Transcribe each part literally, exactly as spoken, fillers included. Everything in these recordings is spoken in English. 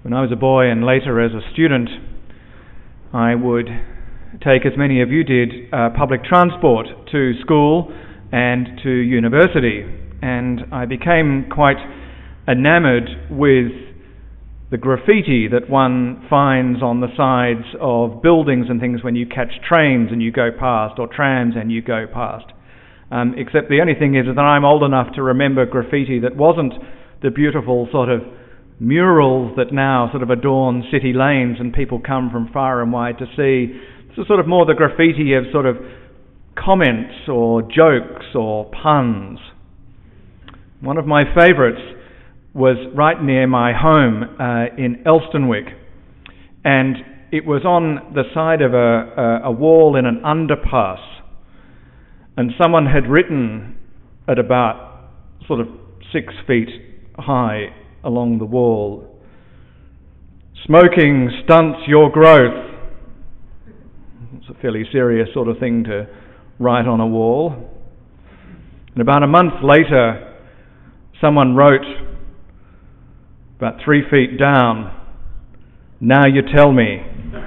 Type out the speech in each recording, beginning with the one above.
When I was a boy and later as a student, I would take, as many of you did, uh, public transport to school and to university. And I became quite enamored with the graffiti that one finds on the sides of buildings and things when you catch trains and you go past, or trams and you go past. Um, except the only thing is that I'm old enough to remember graffiti that wasn't the beautiful sort of murals that now sort of adorn city lanes and people come from far and wide to see. This is sort of more the graffiti of sort of comments or jokes or puns. One of my favourites was right near my home uh, in Elsternwick, and it was on the side of a, a, a wall in an underpass, and someone had written at about sort of six feet high along the wall, "Smoking stunts your growth." It's a fairly serious sort of thing to write on a wall. And about a month later, someone wrote about three feet down, "Now you tell me."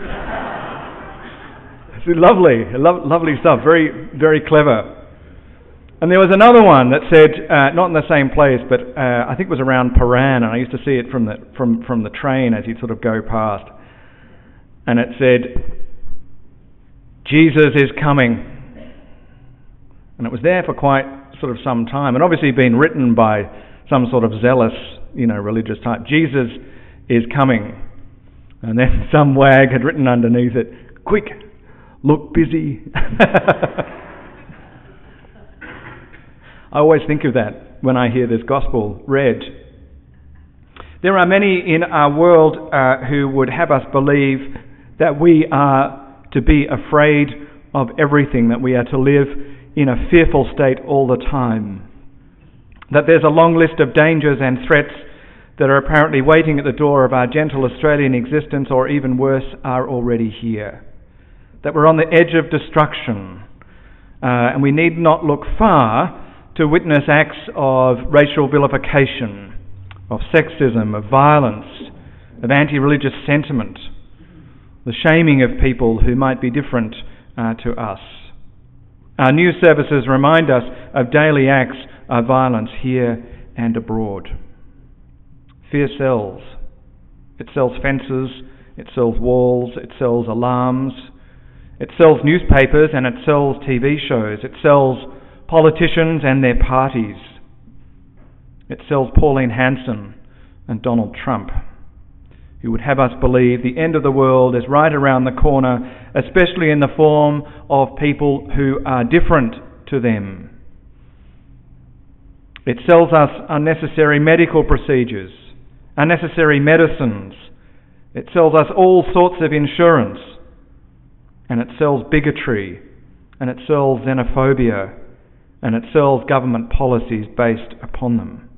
It's lovely, lo- lovely stuff, very, very clever. And there was another one that said, uh, not in the same place, but uh, I think it was around Paran, and I used to see it from the from, from the train as you'd sort of go past. And it said, "Jesus is coming." And it was there for quite sort of some time, and obviously been written by some sort of zealous, you know, religious type. "Jesus is coming." And then some wag had written underneath it, "Quick, look busy." I always think of that when I hear this gospel read. There are many in our world uh, who would have us believe that we are to be afraid of everything, that we are to live in a fearful state all the time, that there's a long list of dangers and threats that are apparently waiting at the door of our gentle Australian existence, or even worse, are already here, that we're on the edge of destruction, uh, and we need not look far to witness acts of racial vilification, of sexism, of violence, of anti-religious sentiment, the shaming of people who might be different uh, to us. Our news services remind us of daily acts of violence here and abroad. Fear sells. It sells fences, it sells walls, it sells alarms, it sells newspapers, and it sells T V shows. It sells politicians and their parties. It sells Pauline Hanson and Donald Trump, who would have us believe the end of the world is right around the corner, especially in the form of people who are different to them. It sells us unnecessary medical procedures, unnecessary medicines. It sells us all sorts of insurance, and it sells bigotry, and it sells xenophobia, and it sells government policies based upon them.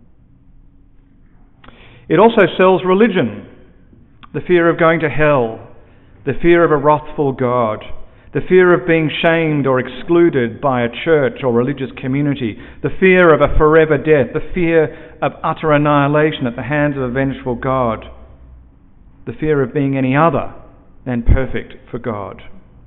It also sells religion, the fear of going to hell, the fear of a wrathful God, the fear of being shamed or excluded by a church or religious community, the fear of a forever death, the fear of utter annihilation at the hands of a vengeful God, the fear of being any other than perfect for God.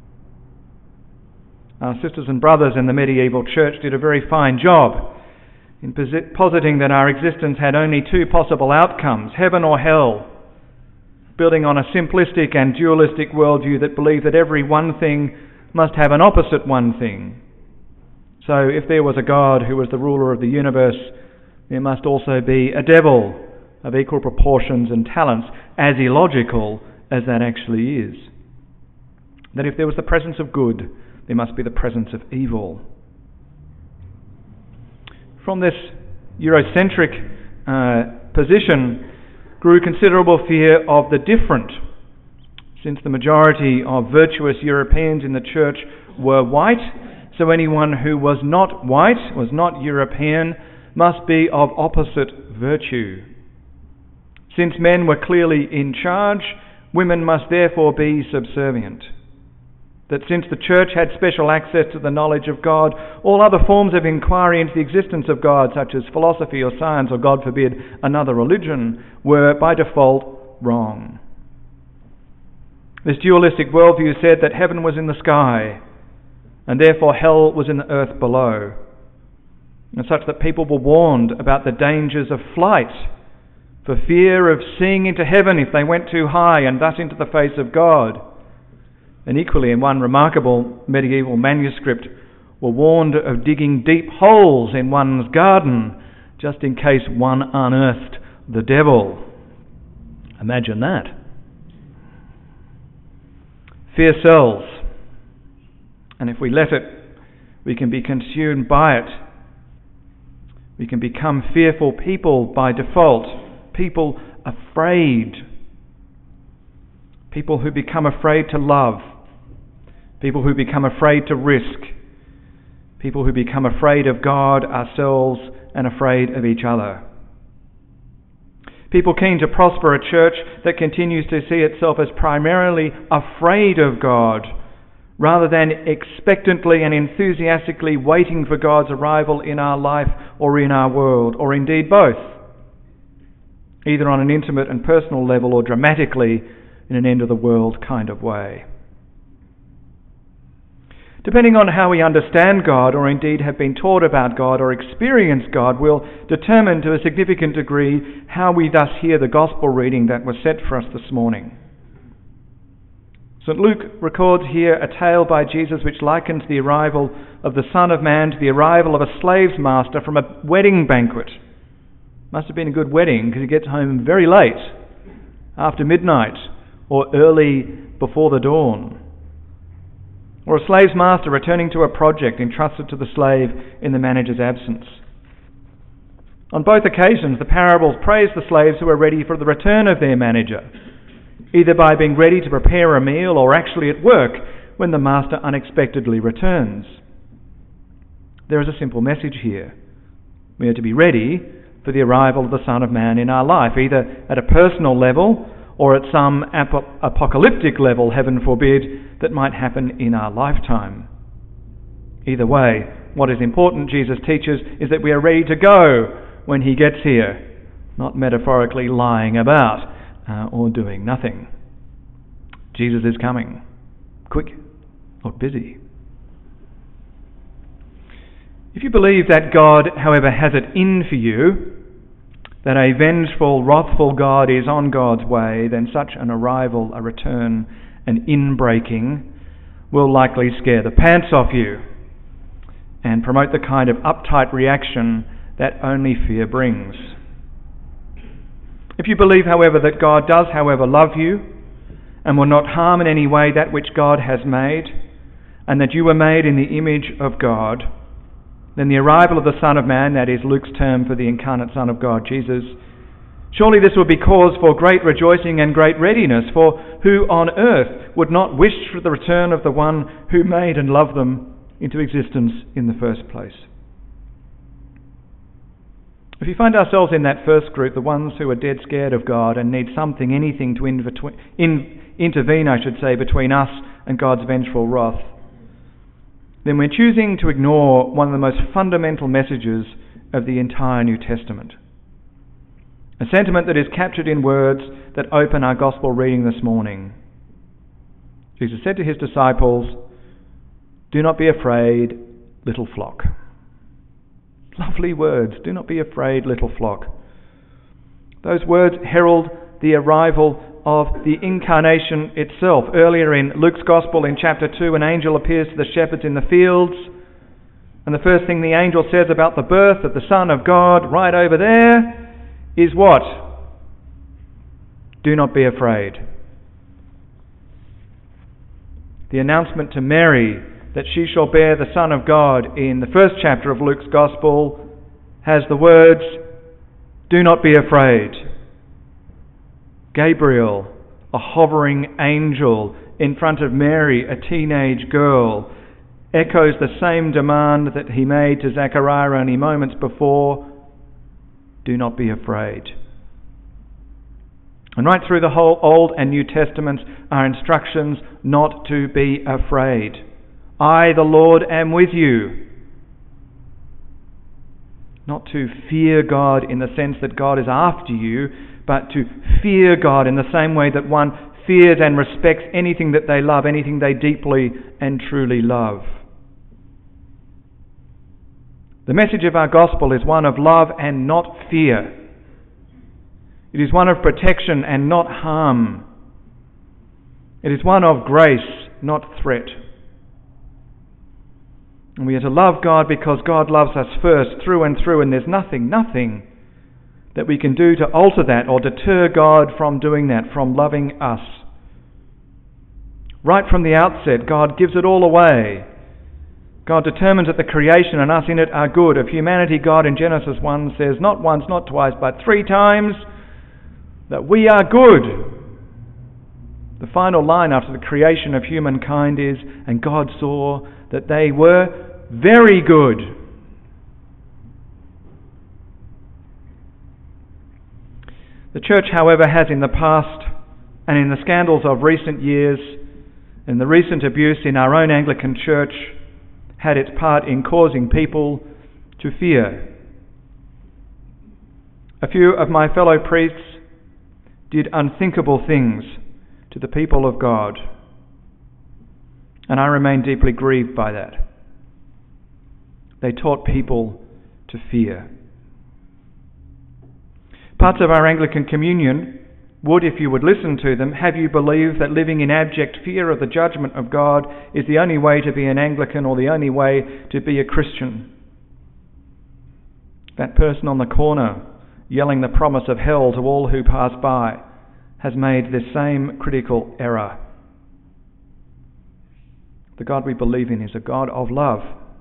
Our sisters and brothers in the medieval church did a very fine job in positing that our existence had only two possible outcomes, heaven or hell, building on a simplistic and dualistic worldview that believed that every one thing must have an opposite one thing. So if there was a God who was the ruler of the universe, there must also be a devil of equal proportions and talents, as illogical as that actually is. That if there was the presence of good, there must be the presence of evil. From this Eurocentric uh, position grew considerable fear of the different, since the majority of virtuous Europeans in the church were white, so anyone who was not white, was not European, must be of opposite virtue. Since men were clearly in charge, women must therefore be subservient. That since the church had special access to the knowledge of God, all other forms of inquiry into the existence of God, such as philosophy or science or, God forbid, another religion, were by default wrong. This dualistic worldview said that heaven was in the sky, and therefore hell was in the earth below, and such that people were warned about the dangers of flight for fear of seeing into heaven if they went too high, and thus into the face of God. And equally, in one remarkable medieval manuscript, were warned of digging deep holes in one's garden just in case one unearthed the devil. Imagine that. Fear sells, and if we let it, we can be consumed by it. We can become fearful people by default, people afraid, people who become afraid to love, people who become afraid to risk, people who become afraid of God, ourselves, and afraid of each other. People keen to prosper a church that continues to see itself as primarily afraid of God, rather than expectantly and enthusiastically waiting for God's arrival in our life or in our world, or indeed both, either on an intimate and personal level or dramatically in an end-of-the-world kind of way. Depending on how we understand God, or indeed have been taught about God or experience God, will determine to a significant degree how we thus hear the gospel reading that was set for us this morning. Saint Luke records here a tale by Jesus which likens the arrival of the Son of Man to the arrival of a slave's master from a wedding banquet. Must have been a good wedding, because he gets home very late, after midnight, or early before the dawn. Or a slave's master returning to a project entrusted to the slave in the manager's absence. On both occasions, the parables praise the slaves who are ready for the return of their manager, either by being ready to prepare a meal or actually at work when the master unexpectedly returns. There is a simple message here. We are to be ready for the arrival of the Son of Man in our life, either at a personal level or at some ap- apocalyptic level, heaven forbid, that might happen in our lifetime. Either way, what is important, Jesus teaches, is that we are ready to go when he gets here, not metaphorically lying about uh, or doing nothing. Jesus is coming. Quick, not busy. If you believe that God, however, has it in for you, that a vengeful, wrathful God is on God's way, then such an arrival, a return, an inbreaking will likely scare the pants off you and promote the kind of uptight reaction that only fear brings. If you believe, however, that God does, however, love you and will not harm in any way that which God has made, and that you were made in the image of God, then the arrival of the Son of Man, that is Luke's term for the incarnate Son of God, Jesus, surely this would be cause for great rejoicing and great readiness, for who on earth would not wish for the return of the one who made and loved them into existence in the first place? If you find ourselves in that first group, the ones who are dead scared of God and need something, anything to in, in, intervene, I should say, between us and God's vengeful wrath, then we're choosing to ignore one of the most fundamental messages of the entire New Testament. A sentiment that is captured in words that open our gospel reading this morning. Jesus said to his disciples, "Do not be afraid, little flock." Lovely words. Do not be afraid, little flock. Those words herald the arrival of the incarnation itself. Earlier in Luke's Gospel in chapter two, an angel appears to the shepherds in the fields, and the first thing the angel says about the birth of the Son of God right over there is what? Do not be afraid. The announcement to Mary that she shall bear the Son of God in the first chapter of Luke's Gospel has the words, do not be afraid. Gabriel, a hovering angel in front of Mary, a teenage girl, echoes the same demand that he made to Zechariah only moments before, do not be afraid. And right through the whole Old and New Testaments are instructions not to be afraid. I, the Lord, am with you. Not to fear God in the sense that God is after you, but to fear God in the same way that one fears and respects anything that they love, anything they deeply and truly love. The message of our gospel is one of love and not fear. It is one of protection and not harm. It is one of grace, not threat. And we are to love God because God loves us first, through and through, and there's nothing, nothing that we can do to alter that or deter God from doing that, from loving us. Right from the outset, God gives it all away. God determines that the creation and us in it are good. Of humanity, God in Genesis one says, not once, not twice, but three times, that we are good. The final line after the creation of humankind is, and God saw that they were very good. The church, however, has in the past and in the scandals of recent years, in the recent abuse in our own Anglican church, had its part in causing people to fear. A few of my fellow priests did unthinkable things to the people of God, and I remain deeply grieved by that. They taught people to fear. Parts of our Anglican communion would, if you would listen to them, have you believe that living in abject fear of the judgment of God is the only way to be an Anglican or the only way to be a Christian. That person on the corner yelling the promise of hell to all who pass by has made this same critical error. The God we believe in is a God of love.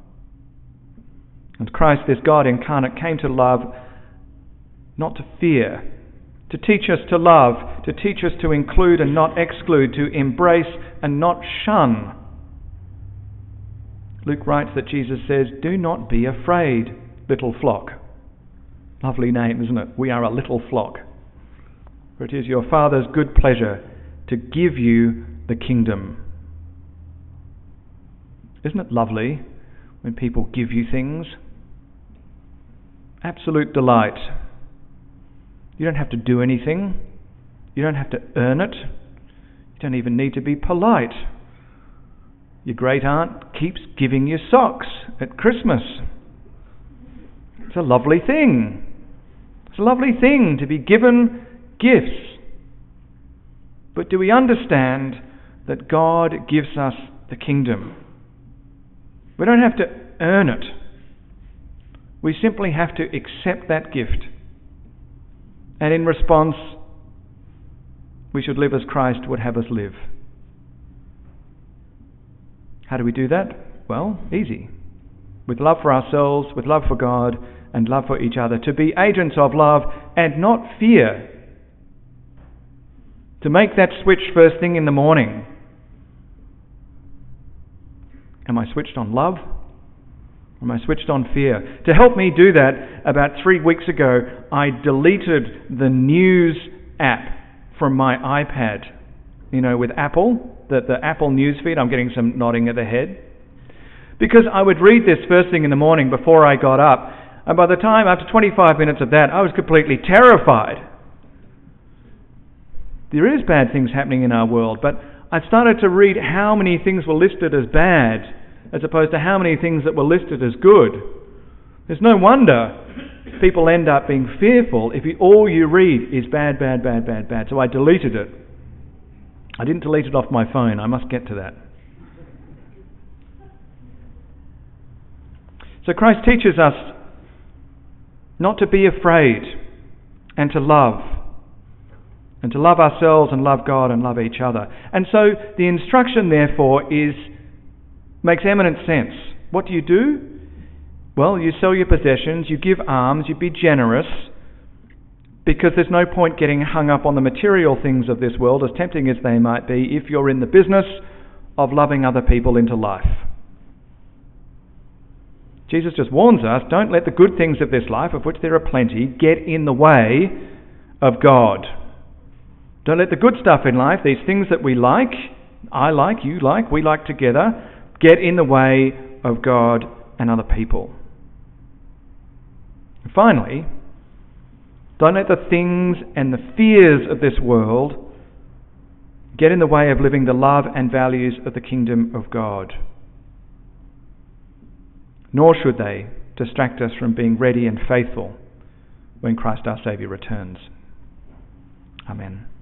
And Christ, this God incarnate, came to love, not to fear, to teach us to love, to teach us to include and not exclude, to embrace and not shun. Luke writes that Jesus says, "Do not be afraid, little flock." Lovely name, isn't it? We are a little flock. For it is your Father's good pleasure to give you the kingdom. Isn't it lovely when people give you things? Absolute delight. You don't have to do anything. You don't have to earn it. You don't even need to be polite. Your great aunt keeps giving you socks at Christmas. It's a lovely thing. It's a lovely thing to be given gifts. But do we understand that God gives us the kingdom? We don't have to earn it. We simply have to accept that gift. And in response, we should live as Christ would have us live. How do we do that? Well, easy. With love for ourselves, with love for God, and love for each other. To be agents of love and not fear. To make that switch first thing in the morning. Am I switched on love? Or am I switched on fear? To help me do that, about three weeks ago, I deleted the news app from my iPad. You know, with Apple, the, the Apple news feed. I'm getting some nodding of the head. Because I would read this first thing in the morning before I got up. And by the time, after twenty-five minutes of that, I was completely terrified. There is bad things happening in our world, but I started to read how many things were listed as bad as opposed to how many things that were listed as good. There's no wonder people end up being fearful if you, all you read is bad, bad, bad, bad, bad. So I deleted it. I didn't delete it off my phone. I must get to that. So Christ teaches us not to be afraid and to love. And to love ourselves and love God and love each other. And so the instruction, therefore, is makes eminent sense. What do you do? Well, you sell your possessions, you give alms, you be generous, because there's no point getting hung up on the material things of this world, as tempting as they might be, if you're in the business of loving other people into life. Jesus just warns us, don't let the good things of this life, of which there are plenty, get in the way of God. Don't let the good stuff in life, these things that we like, I like, you like, we like together, get in the way of God and other people. And finally, Don't let the things and the fears of this world get in the way of living the love and values of the kingdom of God. Nor should they distract us from being ready and faithful when Christ our Saviour returns. Amen.